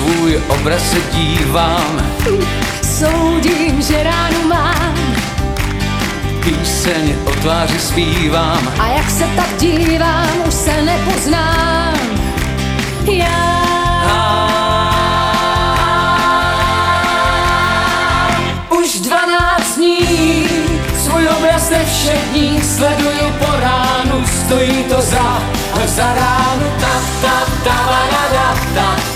tvůj obraz se dívám. Soudím, že ránu mám Píseň o tváři zpívám. a jak se tak dívám, už se nepoznám. Už 12 dní svůj obraz nevšední sleduju po ránu, stojí to za ránu. Ta, ta, ta, ta, ta, ta.